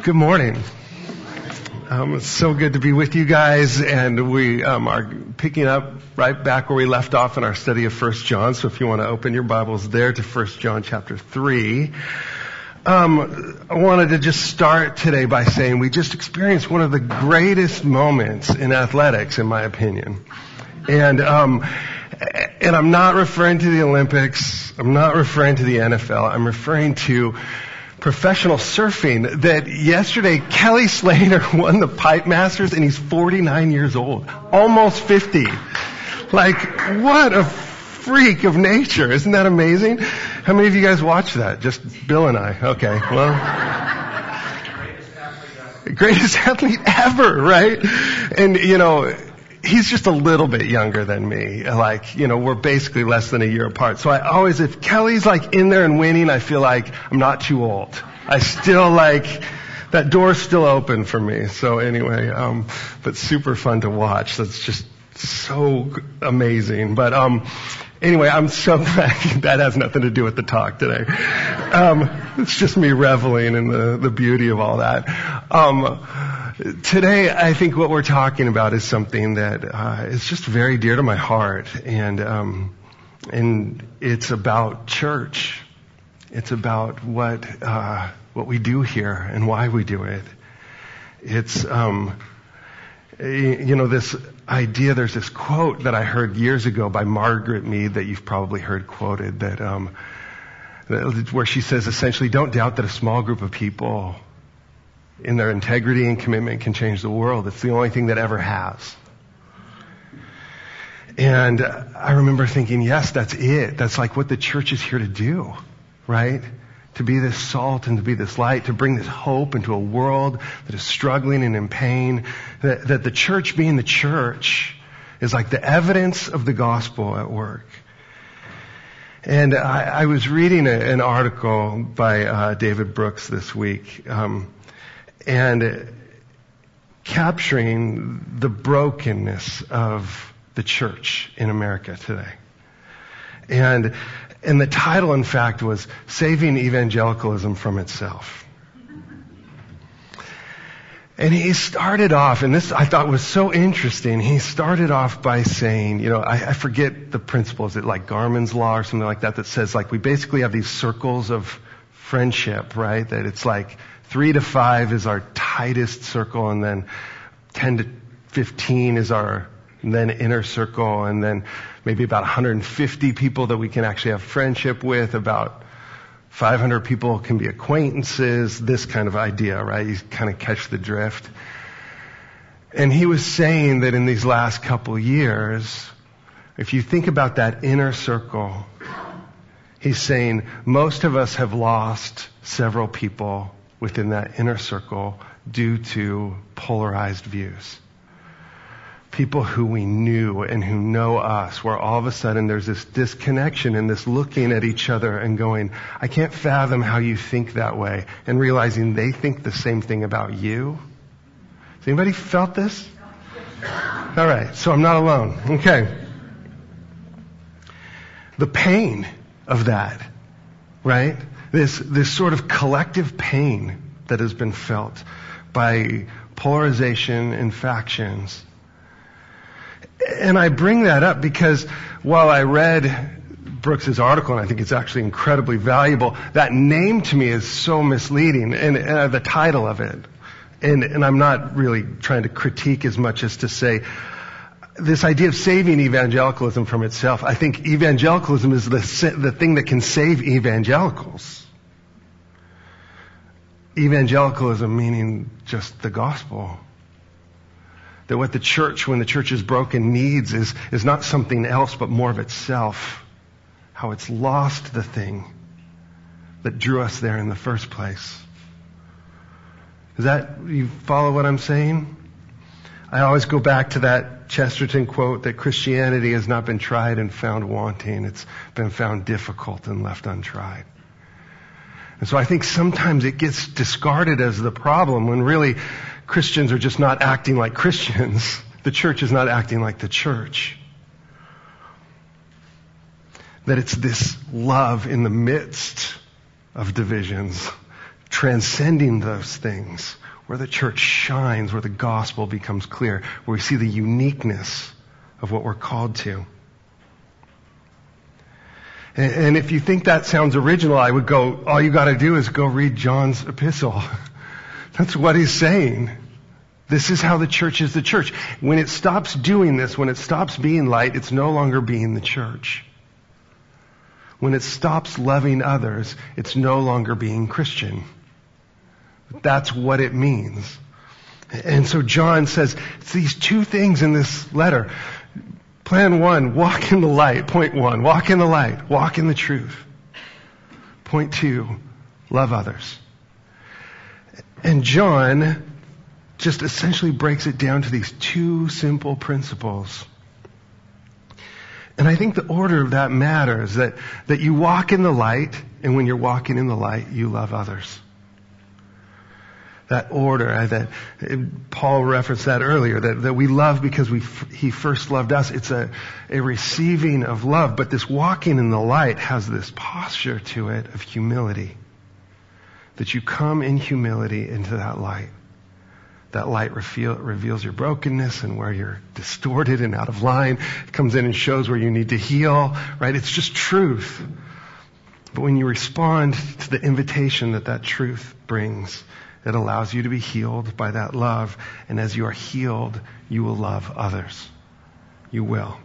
Good morning. It's so good to be with you guys, and we are picking up right back where we left off in our study of 1 John. So if you want to open your Bibles there to 1 John chapter 3. I wanted to just start today by saying we just experienced one of the greatest moments in athletics, in my opinion. And I'm not referring to the Olympics. I'm not referring to the NFL. I'm referring to professional surfing. That yesterday Kelly Slater won the Pipe Masters, and he's 49 years old, almost 50. Like, what a freak of nature! Isn't that amazing? How many of you guys watched that? Just Bill and I. Okay, well, greatest athlete ever, right? And he's just a little bit younger than me. We're basically less than a year apart. So I always, if Kelly's in there and winning, I feel like I'm not too old. I still that door's still open for me. So anyway, but super fun to watch. That's just so amazing. But anyway, I'm so glad that has nothing to do with the talk today. It's just me reveling in the beauty of all that. Today, I think what we're talking about is something that is just very dear to my heart, and it's about church. It's about what we do here and why we do it. It's this idea. There's this quote that I heard years ago by Margaret Mead that you've probably heard quoted, where she says essentially, "Don't doubt that a small group of people in their integrity and commitment can change the world. It's the only thing that ever has." And I remember thinking, yes, that's it. That's what the church is here to do, right? To be this salt and to be this light, to bring this hope into a world that is struggling and in pain. That the church being the church is like the evidence of the gospel at work. And I was reading an article by David Brooks this week, and capturing the brokenness of the church in America today. And the title, in fact, was "Saving Evangelicalism from Itself." And he started off, and this I thought was so interesting, he started off by saying, I forget the principle, is it like Garmin's Law or something like that says we basically have these circles of friendship, right? That it's 3 to 5 is our tightest circle, and then 10 to 15 is our then inner circle, and then maybe about 150 people that we can actually have friendship with, about 500 people can be acquaintances, this kind of idea, right? You kind of catch the drift. And he was saying that in these last couple years, if you think about that inner circle, he's saying most of us have lost several people within that inner circle due to polarized views. People who we knew and who know us, where all of a sudden there's this disconnection and this looking at each other and going, I can't fathom how you think that way, and realizing they think the same thing about you. Has anybody felt this? All right, so I'm not alone. Okay. The pain of that, right? This sort of collective pain that has been felt by polarization and factions. And I bring that up because while I read Brooks's article, and I think it's actually incredibly valuable, that name to me is so misleading, and the title of it. And I'm not really trying to critique as much as to say this idea of saving evangelicalism from itself. I think evangelicalism is the thing that can save evangelicals. Evangelicalism meaning just the gospel. That what the church, when the church is broken, needs is not something else but more of itself. How it's lost the thing that drew us there in the first place. You follow what I'm saying? I always go back to that Chesterton quote that Christianity has not been tried and found wanting. It's been found difficult and left untried. And so I think sometimes it gets discarded as the problem when really Christians are just not acting like Christians. The church is not acting like the church. That it's this love in the midst of divisions transcending those things, where the church shines, where the gospel becomes clear, where we see the uniqueness of what we're called to. And if you think that sounds original, I would go, all you got to do is go read John's epistle. That's what he's saying. This is how the church is the church. When it stops doing this, when it stops being light, it's no longer being the church. When it stops loving others, it's no longer being Christian. That's what it means. And so John says, it's these two things in this letter. Plan one, walk in the light. Point one, walk in the light. Walk in the truth. Point two, love others. And John just essentially breaks it down to these two simple principles. And I think the order of that matters, that you walk in the light, and when you're walking in the light, you love others. That order, that Paul referenced that earlier, that we love because he first loved us. It's a receiving of love, but this walking in the light has this posture to it of humility. That you come in humility into that light. That light reveals your brokenness and where you're distorted and out of line. It comes in and shows where you need to heal, right? It's just truth. But when you respond to the invitation that truth brings, it allows you to be healed by that love. And as you are healed, you will love others. You will.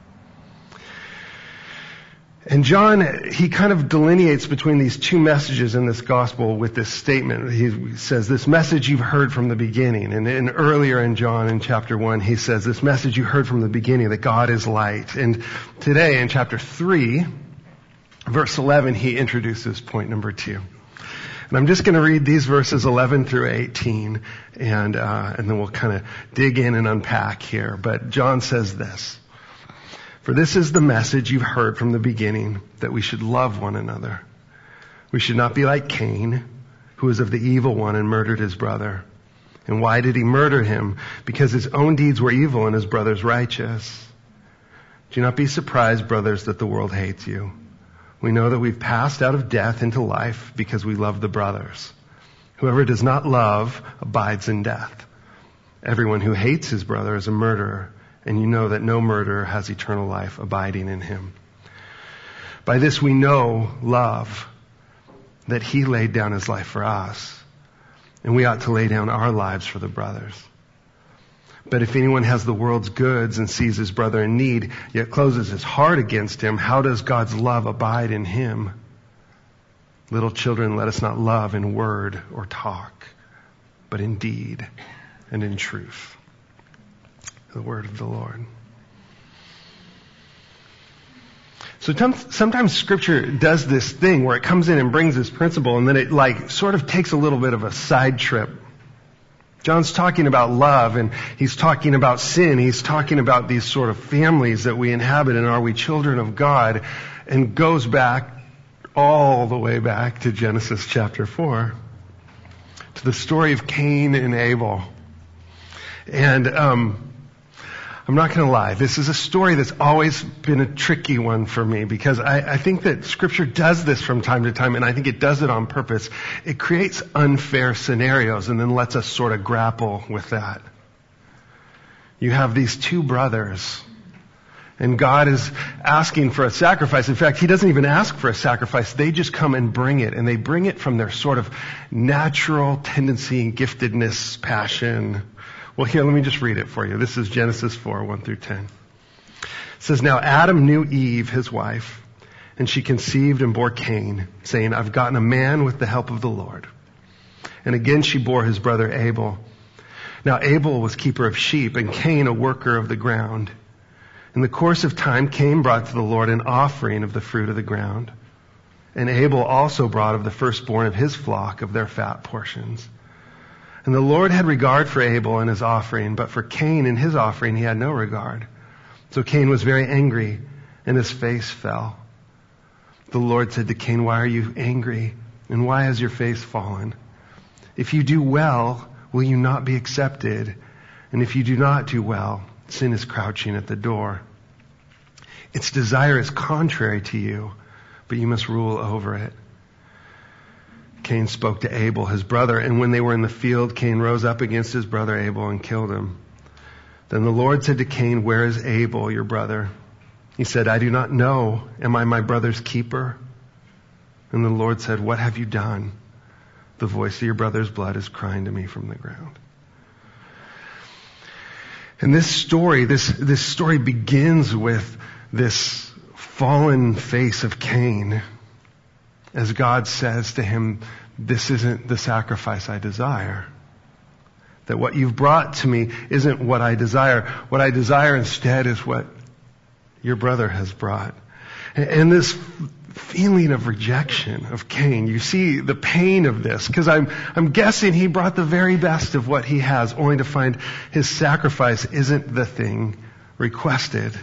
And John, he kind of delineates between these two messages in this gospel with this statement. He says, this message you've heard from the beginning. And earlier in John, in chapter 1, he says, this message you heard from the beginning, that God is light. And today, in chapter 3, verse 11, he introduces point number 2. And I'm just going to read these verses 11 through 18, and then we'll kind of dig in and unpack here. But John says this. For this is the message you've heard from the beginning, that we should love one another. We should not be like Cain, who was of the evil one and murdered his brother. And why did he murder him? Because his own deeds were evil and his brother's righteous. Do not be surprised, brothers, that the world hates you. We know that we've passed out of death into life because we love the brothers. Whoever does not love abides in death. Everyone who hates his brother is a murderer. And you know that no murderer has eternal life abiding in him. By this we know love, that he laid down his life for us. And we ought to lay down our lives for the brothers. But if anyone has the world's goods and sees his brother in need, yet closes his heart against him, how does God's love abide in him? Little children, let us not love in word or talk, but in deed and in truth. The word of the Lord. So sometimes Scripture does this thing where it comes in and brings this principle, and then it sort of takes a little bit of a side trip. John's talking about love, and he's talking about sin. He's talking about these sort of families that we inhabit, and are we children of God? And goes back all the way back to Genesis chapter 4, to the story of Cain and Abel. And I'm not going to lie. This is a story that's always been a tricky one for me, because I think that Scripture does this from time to time, and I think it does it on purpose. It creates unfair scenarios and then lets us sort of grapple with that. You have these two brothers, and God is asking for a sacrifice. In fact, He doesn't even ask for a sacrifice. They just come and bring it, and they bring it from their sort of natural tendency and giftedness, passion. Well, here, let me just read it for you. This is Genesis 4, 1 through 10. It says, Now Adam knew Eve, his wife, and she conceived and bore Cain, saying, I've gotten a man with the help of the Lord. And again she bore his brother Abel. Now Abel was keeper of sheep, and Cain a worker of the ground. In the course of time, Cain brought to the Lord an offering of the fruit of the ground. And Abel also brought of the firstborn of his flock of their fat portions. And the Lord had regard for Abel and his offering, but for Cain and his offering he had no regard. So Cain was very angry, and his face fell. The Lord said to Cain, Why are you angry? And why has your face fallen? If you do well, will you not be accepted? And if you do not do well, sin is crouching at the door. Its desire is contrary to you, but you must rule over it. Cain spoke to Abel, his brother, and when they were in the field, Cain rose up against his brother Abel and killed him. Then the Lord said to Cain, "Where is Abel, your brother?" He said, "I do not know. Am I my brother's keeper?" And the Lord said, "What have you done? The voice of your brother's blood is crying to me from the ground." And this story begins with this fallen face of Cain, as God says to him, "This isn't the sacrifice I desire. That what you've brought to me isn't what I desire. What I desire instead is what your brother has brought." And this feeling of rejection of Cain, you see the pain of this, because I'm guessing he brought the very best of what he has, only to find his sacrifice isn't the thing requested.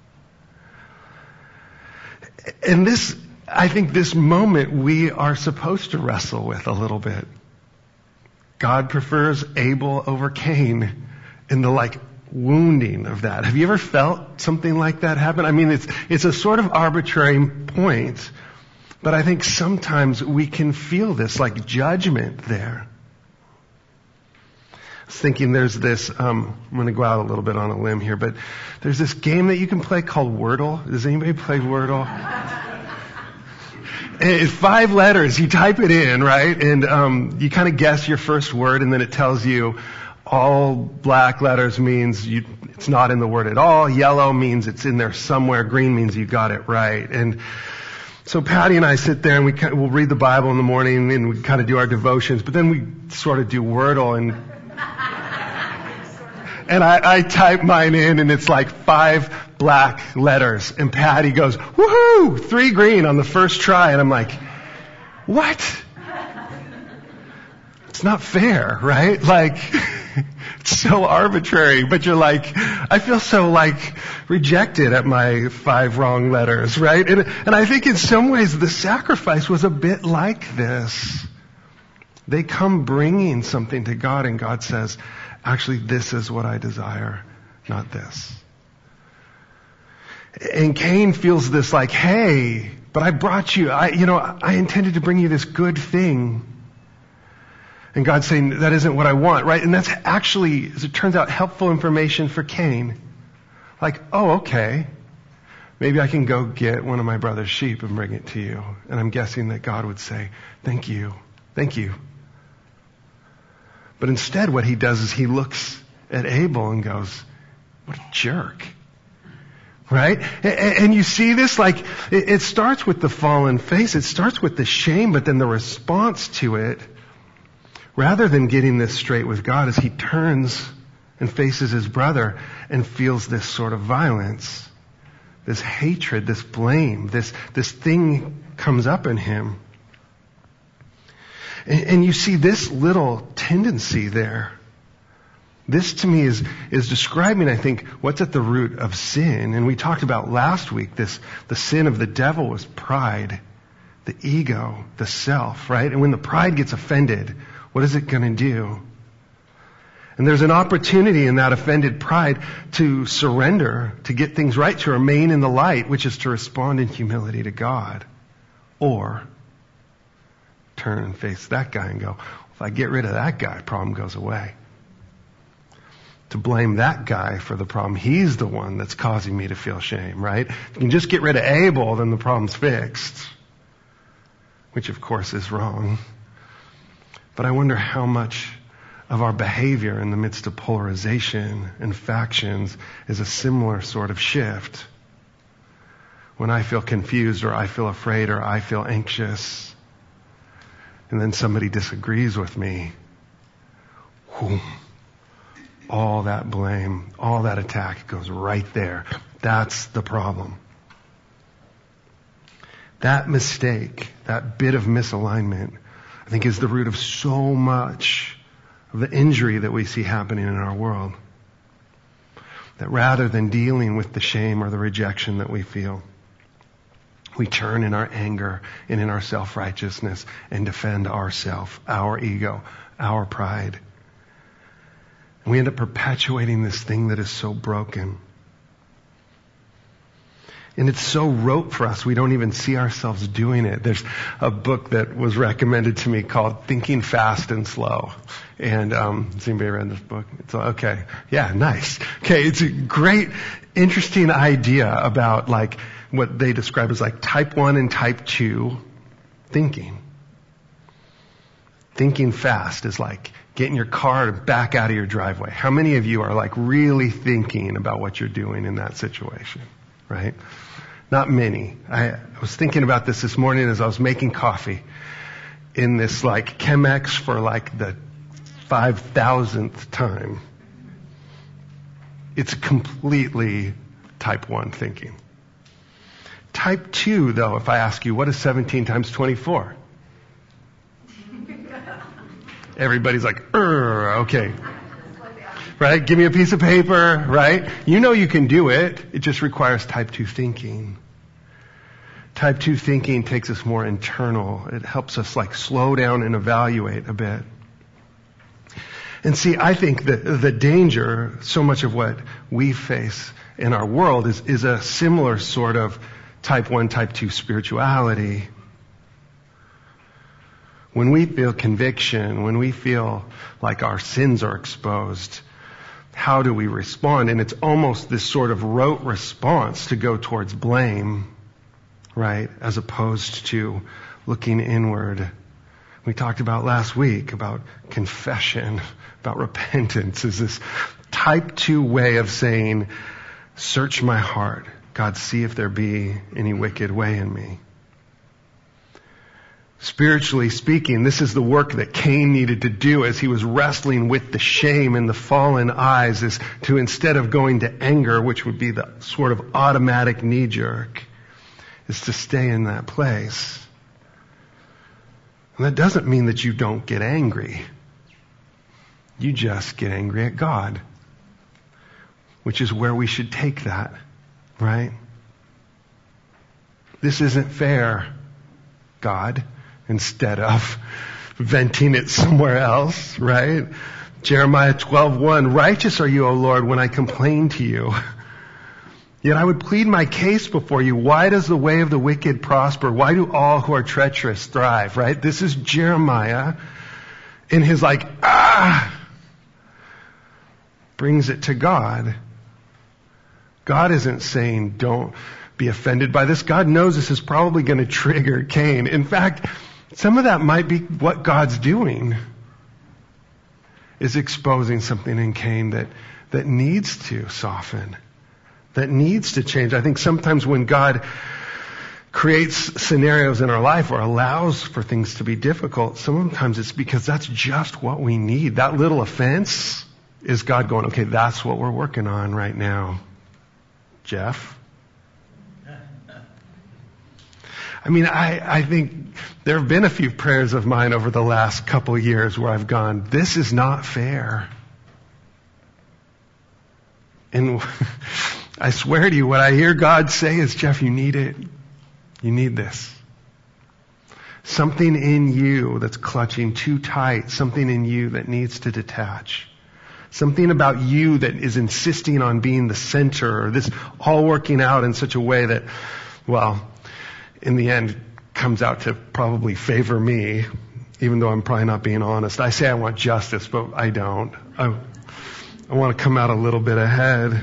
And this, I think this moment we are supposed to wrestle with a little bit. God prefers Abel over Cain in the wounding of that. Have you ever felt something like that happen? I mean, it's a sort of arbitrary point, but I think sometimes we can feel this judgment there. I was thinking there's this, I'm going to go out a little bit on a limb here, but there's this game that you can play called Wordle. Does anybody play Wordle? It's 5 letters. You type it in, right? And you kind of guess your first word, and then it tells you all black letters means it's not in the word at all. Yellow means it's in there somewhere. Green means you got it right. And so Patty and I sit there and we'll read the Bible in the morning and we kind of do our devotions, but then we sort of do Wordle and I type mine in and it's 5 black letters. And Patty goes, "Woohoo! 3 green on the first try." And I'm like, what? It's not fair, right? It's so arbitrary, but you're I feel so rejected at my 5 wrong letters, right? And I think in some ways the sacrifice was a bit like this. They come bringing something to God and God says, "Actually, this is what I desire, not this." And Cain feels this "Hey, but I brought you, I intended to bring you this good thing." And God's saying, "That isn't what I want," right? And that's actually, as it turns out, helpful information for Cain. "Oh, okay. Maybe I can go get one of my brother's sheep and bring it to you." And I'm guessing that God would say, "Thank you. Thank you." But instead what he does is he looks at Abel and goes, "What a jerk." Right? And you see this, it starts with the fallen face. It starts with the shame, but then the response to it, rather than getting this straight with God, is he turns and faces his brother and feels this sort of violence, this hatred, this blame, this thing comes up in him. And you see this little tendency there. This to me is describing, I think, what's at the root of sin. And we talked about last week the sin of the devil was pride, the ego, the self, right? And when the pride gets offended, what is it going to do? And there's an opportunity in that offended pride to surrender, to get things right, to remain in the light, which is to respond in humility to God. Or turn and face that guy and go, "If I get rid of that guy, problem goes away." To blame that guy for the problem. He's the one that's causing me to feel shame, right? If you can just get rid of Abel, then the problem's fixed. Which of course is wrong. But I wonder how much of our behavior in the midst of polarization and factions is a similar sort of shift. When I feel confused or I feel afraid or I feel anxious, and then somebody disagrees with me, all that blame, all that attack goes right there. That's the problem. That mistake, that bit of misalignment, I think is the root of so much of the injury that we see happening in our world. That rather than dealing with the shame or the rejection that we feel, we turn in our anger and in our self-righteousness and defend ourself, our ego, our pride. And we end up perpetuating this thing that is so broken. And it's so rote for us, we don't even see ourselves doing it. There's a book that was recommended to me called Thinking Fast and Slow. And has anybody read this book? It's okay. Yeah, nice. Okay, it's a great, interesting idea about like what they describe as like type 1 and type 2 thinking. Thinking fast is like getting your car to back out of your driveway. How many of you are like really thinking about what you're doing in that situation, right? Not many. I was thinking about this morning as I was making coffee in this like Chemex for like the 5,000th time. It's completely type 1 thinking. Type 2, though, if I ask you, what is 17 times 24? Everybody's like, okay. Right? Give me a piece of paper, right? You know you can do it. It just requires type 2 thinking. Type 2 thinking takes us more internal. It helps us like slow down and evaluate a bit. And see, I think that the danger, so much of what we face in our world is a similar sort of type 1, type 2 spirituality. When we feel conviction, when we feel like our sins are exposed, how do we respond? And it's almost this sort of rote response to go towards blame, right? As opposed to looking inward. We talked about last week about confession, about repentance, is this type 2 way of saying, search my heart. God, see if there be any wicked way in me. Spiritually speaking, this is the work that Cain needed to do as he was wrestling with the shame in the fallen eyes, is to, instead of going to anger, which would be the sort of automatic knee-jerk, is to stay in that place. And that doesn't mean that you don't get angry. You just get angry at God, which is where we should take that, right? This isn't fair, God. Instead of venting it somewhere else, right? Jeremiah 12:1, righteous are you, O Lord, when I complain to you. Yet I would plead my case before you. Why does the way of the wicked prosper? Why do all who are treacherous thrive, right? This is Jeremiah in his brings it to God. God isn't saying don't be offended by this. God knows this is probably going to trigger Cain. In fact, some of that might be what God's doing, is exposing something in Cain that needs to soften, that needs to change. I think sometimes when God creates scenarios in our life or allows for things to be difficult, sometimes it's because that's just what we need. That little offense is God going, okay, that's what we're working on right now, Jeff. I mean, I think there have been a few prayers of mine over the last couple of years where I've gone, this is not fair. And I swear to you, what I hear God say is, Jeff, you need it. You need this. Something in you that's clutching too tight. Something in you that needs to detach. Something about you that is insisting on being the center, or this all working out in such a way that, well, in the end, comes out to probably favor me, even though I'm probably not being honest. I say I want justice, but I don't. I want to come out a little bit ahead.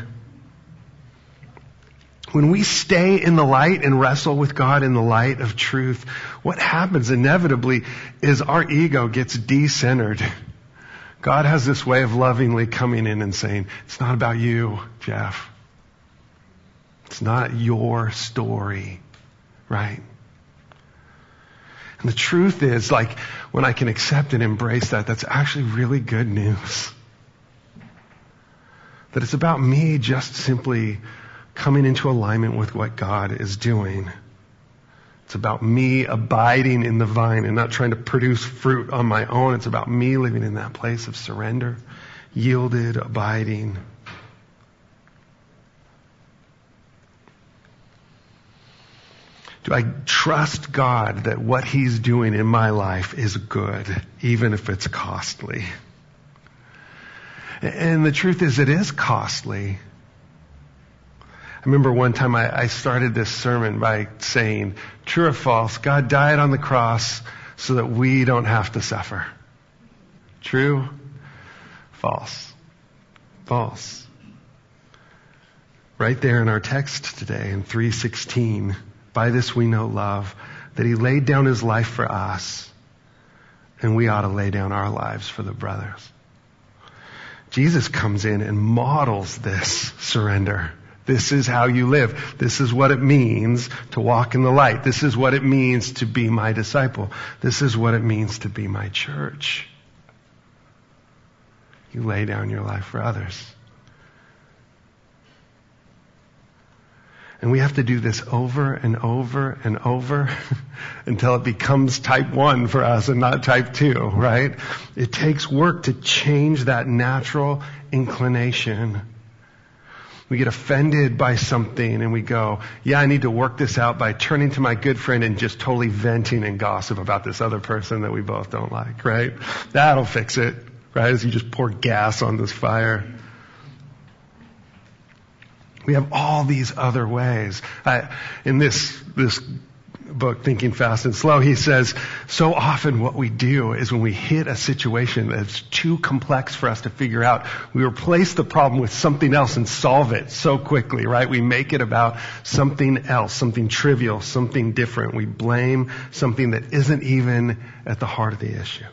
When we stay in the light and wrestle with God in the light of truth, what happens inevitably is our ego gets de-centered. God has this way of lovingly coming in and saying, it's not about you, Jeff. It's not your story. Right? And the truth is, like, when I can accept and embrace that, that's actually really good news. That it's about me just simply coming into alignment with what God is doing. It's about me abiding in the vine and not trying to produce fruit on my own. It's about me living in that place of surrender, yielded, abiding. Do I trust God that what He's doing in my life is good, even if it's costly? And the truth is, it is costly. remember one time I started this sermon by saying, true or false, God died on the cross so that we don't have to suffer. True? False. False. Right there in our text today in 3:16, by this we know love, that he laid down his life for us, and we ought to lay down our lives for the brothers. Jesus comes in and models this surrender. This is how you live. This is what it means to walk in the light. This is what it means to be my disciple. This is what it means to be my church. You lay down your life for others. And we have to do this over and over and over until it becomes type 1 for us and not type 2, right? It takes work to change that natural inclination. We get offended by something and we go, yeah, I need to work this out by turning to my good friend and just totally venting and gossip about this other person that we both don't like, right? That'll fix it, right? As you just pour gas on this fire. We have all these other ways. In this book, Thinking Fast and Slow, he says, so often what we do is when we hit a situation that's too complex for us to figure out, we replace the problem with something else and solve it so quickly, right? We make it about something else, something trivial, something different. We blame something that isn't even at the heart of the issue.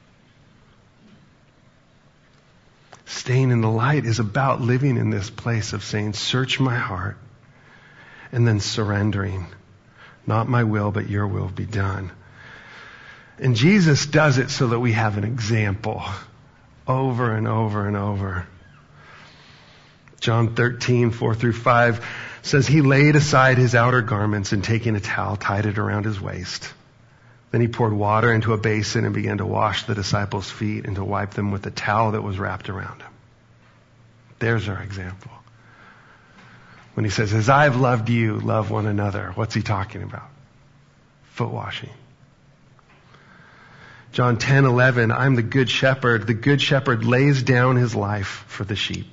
Staying in the light is about living in this place of saying, search my heart, and then surrendering. Not my will, but your will be done. And Jesus does it so that we have an example over and over and over. John 13:4-5 says, he laid aside his outer garments and taking a towel, tied it around his waist. Then he poured water into a basin and began to wash the disciples' feet and to wipe them with the towel that was wrapped around him. There's our example. When he says, as I've loved you, love one another, what's he talking about? Foot washing. John 10:11, I'm the good shepherd. The good shepherd lays down his life for the sheep.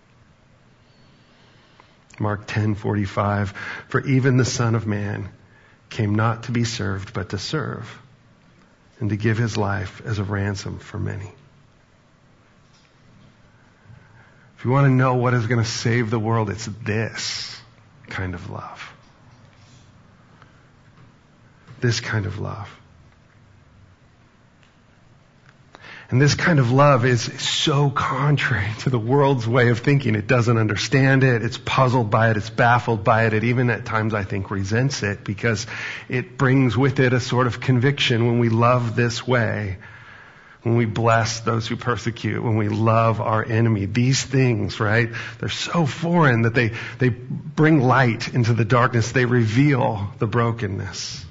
Mark 10:45, for even the Son of Man came not to be served, but to serve, and to give his life as a ransom for many. If you want to know what is going to save the world, it's this kind of love. This kind of love. And this kind of love is so contrary to the world's way of thinking. It doesn't understand it. It's puzzled by it. It's baffled by it. It even at times, I think, resents it because it brings with it a sort of conviction when we love this way, when we bless those who persecute, when we love our enemy. These things, right? They're so foreign that they bring light into the darkness. They reveal the brokenness.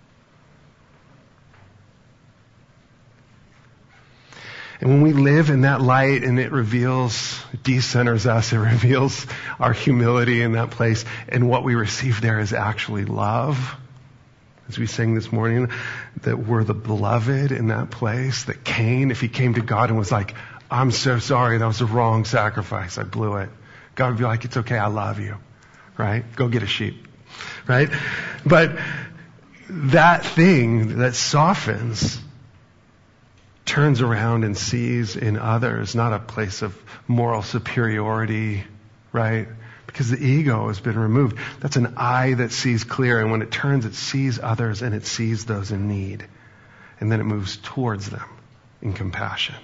And when we live in that light and it decenters us, it reveals our humility in that place. And what we receive there is actually love. As we sang this morning, that we're the beloved in that place. That Cain, if he came to God and was like, I'm so sorry, that was the wrong sacrifice, I blew it. God would be like, it's okay, I love you. Right? Go get a sheep. Right? But that thing that softens turns around and sees in others not a place of moral superiority, right? Because the ego has been removed. That's an eye that sees clear, and when it turns, it sees others and it sees those in need. And then it moves towards them in compassion.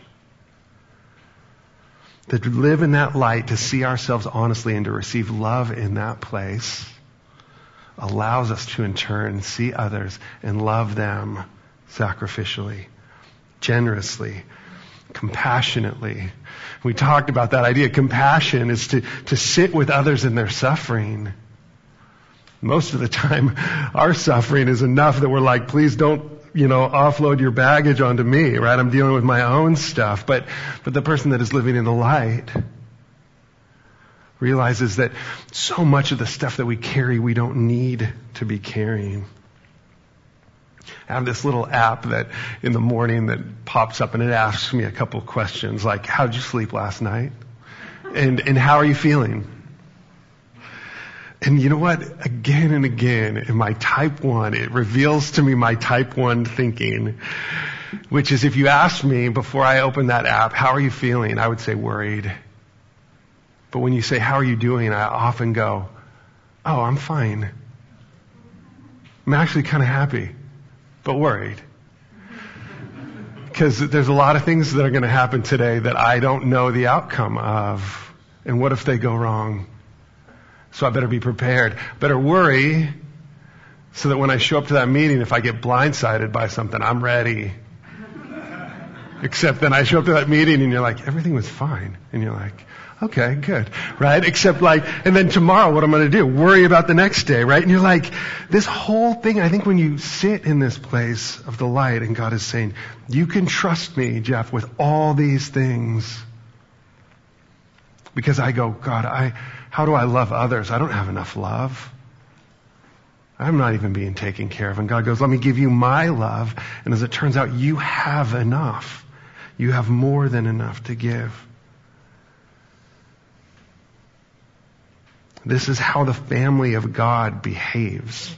To live in that light, to see ourselves honestly and to receive love in that place allows us to in turn see others and love them sacrificially, generously, compassionately. We talked about that idea. Compassion is to sit with others in their suffering. Most of the time, our suffering is enough that we're like, please don't, offload your baggage onto me, right? I'm dealing with my own stuff. But the person that is living in the light realizes that so much of the stuff that we carry, we don't need to be carrying. I have this little app that in the morning that pops up and it asks me a couple of questions like, how'd you sleep last night? And how are you feeling? And you know what? Again and again, in my type 1, it reveals to me my type 1 thinking, which is if you asked me before I opened that app, how are you feeling? I would say worried. But when you say, how are you doing? I often go, oh, I'm fine. I'm actually kind of happy, but worried. Because there's a lot of things that are going to happen today that I don't know the outcome of. And what if they go wrong? So I better be prepared. Better worry so that when I show up to that meeting, if I get blindsided by something, I'm ready. Except then I show up to that meeting and you're like, everything was fine. And you're like, okay, good. Right? Except and then tomorrow what I'm going to do? Worry about the next day, right? And you're like, this whole thing, I think when you sit in this place of the light and God is saying, you can trust me, Jeff, with all these things. Because I go, God, how do I love others? I don't have enough love. I'm not even being taken care of. And God goes, let me give you my love. And as it turns out, you have enough. You have more than enough to give. This is how the family of God behaves.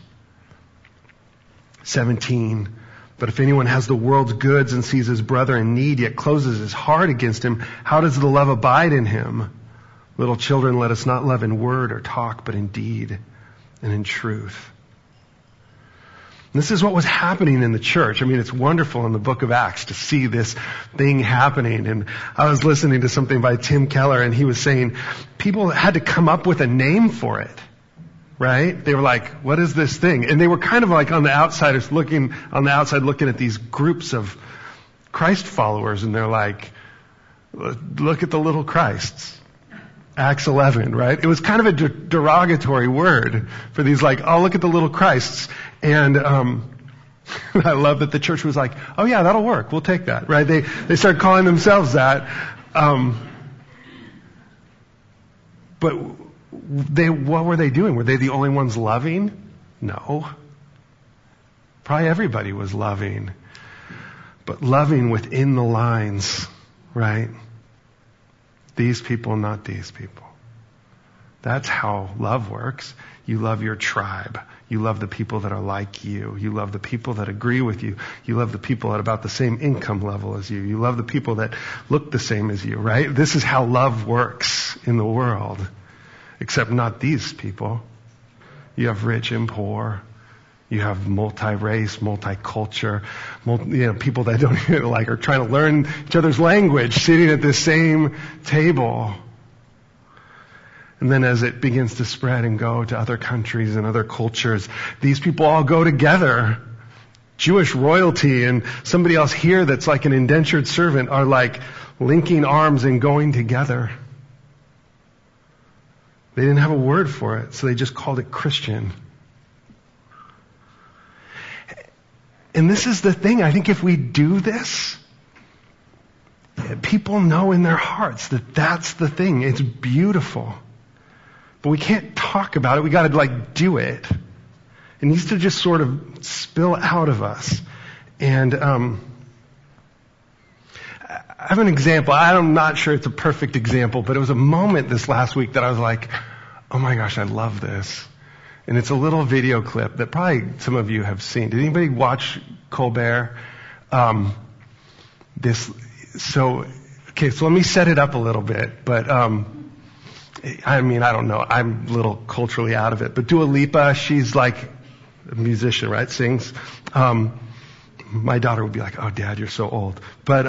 17. But if anyone has the world's goods and sees his brother in need, yet closes his heart against him, how does the love abide in him? Little children, let us not love in word or talk, but in deed and in truth. This is what was happening in the church. I mean, it's wonderful in the book of Acts to see this thing happening. And I was listening to something by Tim Keller, and he was saying people had to come up with a name for it, right? They were like, what is this thing? And they were kind of like on the outside looking at these groups of Christ followers, and they're like, look at the little Christs. Acts 11, right? It was kind of a derogatory word for these oh, look at the little Christs. And I love that the church was like, oh yeah, that'll work. We'll take that, right? They started calling themselves that. But what were they doing? Were they the only ones loving? No. Probably everybody was loving. But loving within the lines, right? These people, not these people. That's how love works. You love your tribe. You love the people that are like you. You love the people that agree with you. You love the people at about the same income level as you. You love the people that look the same as you, right? This is how love works in the world. Except not these people. You have rich and poor. You have multi-race, multiculture, people that don't even are trying to learn each other's language, sitting at the same table. And then as it begins to spread and go to other countries and other cultures, these people all go together. Jewish royalty and somebody else here that's like an indentured servant are linking arms and going together. They didn't have a word for it, so they just called it Christian. And this is the thing, I think if we do this, people know in their hearts that that's the thing. It's beautiful. But we can't talk about it. We got to do it. It needs to just sort of spill out of us. And I have an example. I'm not sure it's a perfect example, but it was a moment this last week that I was like, oh my gosh, I love this. And it's a little video clip that probably some of you have seen. Did anybody watch Colbert? So let me set it up a little bit. But, I don't know. I'm a little culturally out of it. But Dua Lipa, she's like a musician, right? Sings. My daughter would be like, oh, Dad, you're so old. But,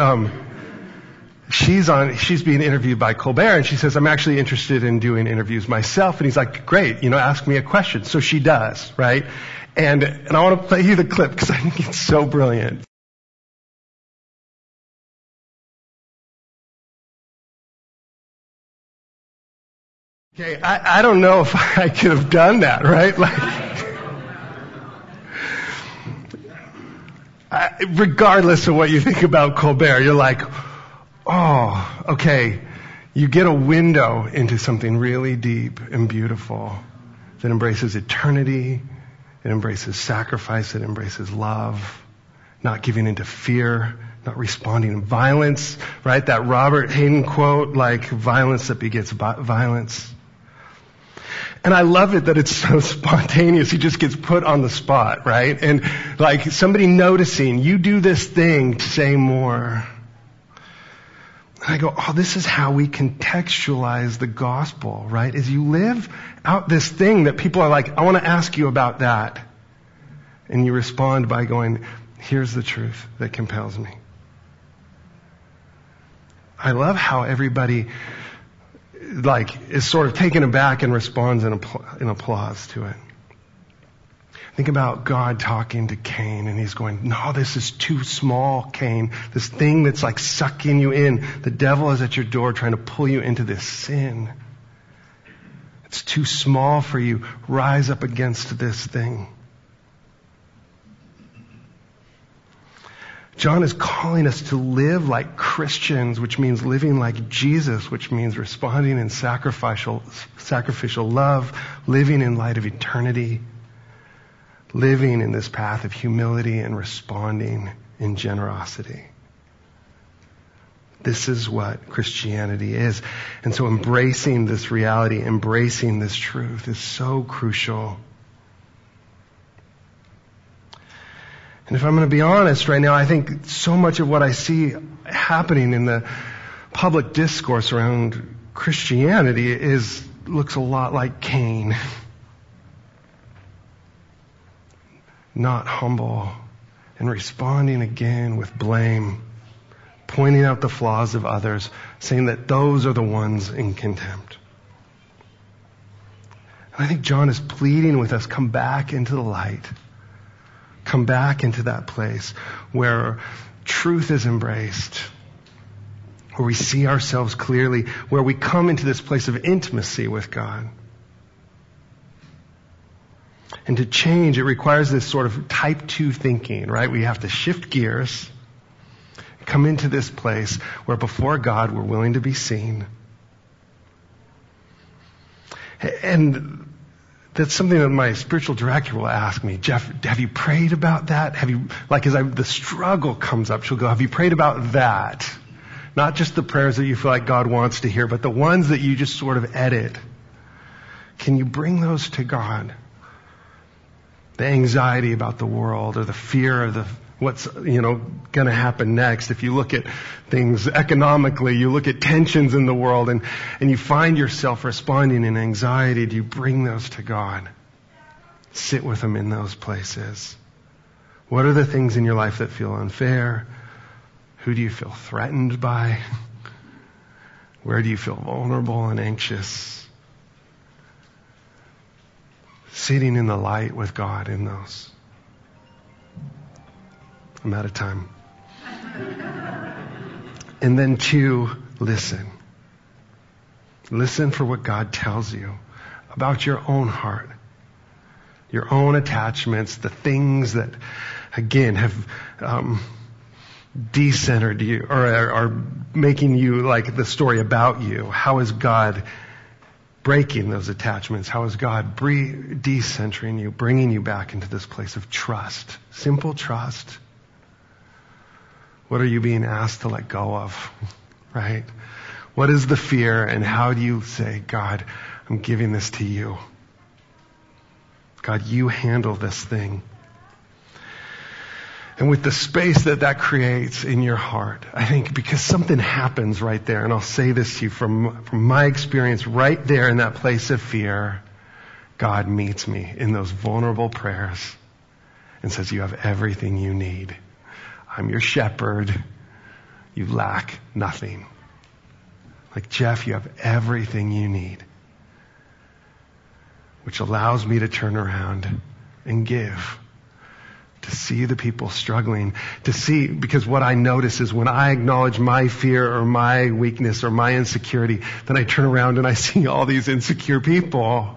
she's being interviewed by Colbert, and she says, I'm actually interested in doing interviews myself. And he's like, great, ask me a question. So she does, right? And I want to play you the clip because I think it's so brilliant. Okay, I don't know if I could have done that, right? Regardless of what you think about Colbert, you're like, oh, okay, you get a window into something really deep and beautiful that embraces eternity, it embraces sacrifice, it embraces love, not giving into fear, not responding to violence, right? That Robert Hayden quote, violence that begets violence. And I love it that it's so spontaneous. He just gets put on the spot, right? And like somebody noticing, you do this thing, say more. And I go, oh, this is how we contextualize the gospel, right? Is you live out this thing that people are like, I want to ask you about that. And you respond by going, here's the truth that compels me. I love how everybody is sort of taken aback and responds in applause to it. Think about God talking to Cain, and he's going, no, this is too small, Cain. This thing that's like sucking you in. The devil is at your door trying to pull you into this sin. It's too small for you. Rise up against this thing. John is calling us to live like Christians, which means living like Jesus, which means responding in sacrificial love, living in light of eternity, living in this path of humility and responding in generosity. This is what Christianity is. And so embracing this reality, embracing this truth is so crucial. And if I'm going to be honest right now, I think so much of what I see happening in the public discourse around Christianity looks a lot like Cain. Not humble and responding again with blame, pointing out the flaws of others, saying that those are the ones in contempt. And I think John is pleading with us, come back into the light. Come back into that place where truth is embraced, where we see ourselves clearly, where we come into this place of intimacy with God. And to change, it requires this sort of type 2 thinking, right? We have to shift gears, come into this place where before God we're willing to be seen. And that's something that my spiritual director will ask me, Jeff, have you prayed about that? The struggle comes up, she'll go, have you prayed about that? Not just the prayers that you feel like God wants to hear, but the ones that you just sort of edit. Can you bring those to God? The anxiety about the world or the fear of what's, going to happen next. If you look at things economically, you look at tensions in the world and you find yourself responding in anxiety, do you bring those to God? Sit with Him in those places. What are the things in your life that feel unfair? Who do you feel threatened by? Where do you feel vulnerable and anxious? Sitting in the light with God in those. I'm out of time. And then 2, listen. Listen for what God tells you about your own heart, your own attachments, the things that, again, have decentered you or are making you like the story about you. How is God breaking those attachments? How is God decentering you, bringing you back into this place of trust? Simple trust. What are you being asked to let go of, right? What is the fear, and how do you say, God, I'm giving this to you. God, you handle this thing. And with the space that creates in your heart, I think because something happens right there, and I'll say this to you from my experience, right there in that place of fear, God meets me in those vulnerable prayers and says, you have everything you need. I'm your shepherd. You lack nothing. Like, Jeff, you have everything you need. Which allows me to turn around and give. To see the people struggling. To see, because what I notice is when I acknowledge my fear or my weakness or my insecurity, then I turn around and I see all these insecure people.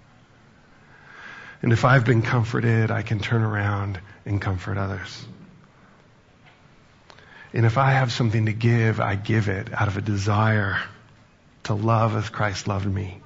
And if I've been comforted, I can turn around and comfort others. And if I have something to give, I give it out of a desire to love as Christ loved me.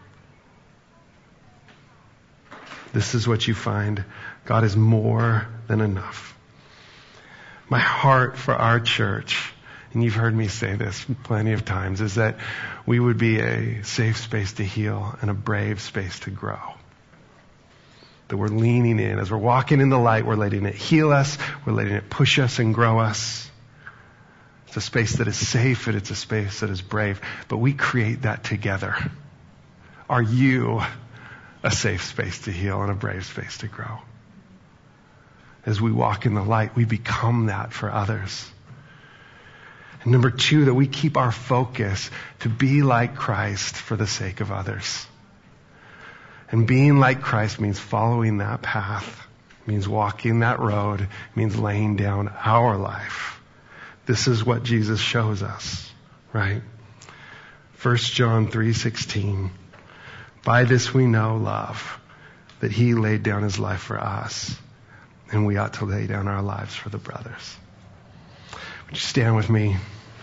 This is what you find. God is more than enough. My heart for our church and you've heard me say this plenty of times, is that we would be a safe space to heal and a brave space to grow. That we're leaning in. As we're walking in the light, we're letting it heal us. We're letting it push us and grow us. It's a space that is safe and it's a space that is brave. But we create that together. Are you a safe space to heal and a brave space to grow? As we walk in the light, we become that for others. And number 2, that we keep our focus to be like Christ for the sake of others. And being like Christ means following that path, means walking that road, means laying down our life. This is what Jesus shows us, right? 1 John 3:16. By this we know love, that he laid down his life for us, and we ought to lay down our lives for the brothers. Would you stand with me?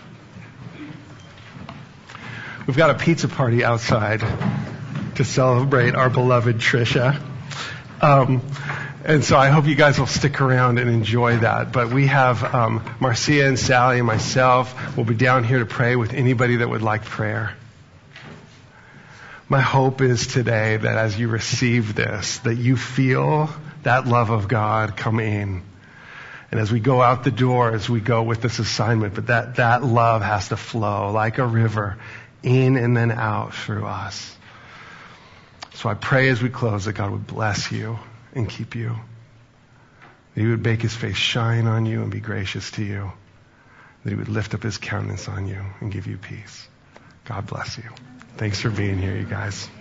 We've got a pizza party outside to celebrate our beloved Trisha. And so I hope you guys will stick around and enjoy that. But we have Marcia and Sally and myself will be down here to pray with anybody that would like prayer. My hope is today that as you receive this, that you feel that love of God come in. And as we go out the door, as we go with this assignment, but that love has to flow like a river in and then out through us. So I pray as we close that God would bless you and keep you. That he would make his face shine on you and be gracious to you. That he would lift up his countenance on you and give you peace. God bless you. Thanks for being here, you guys.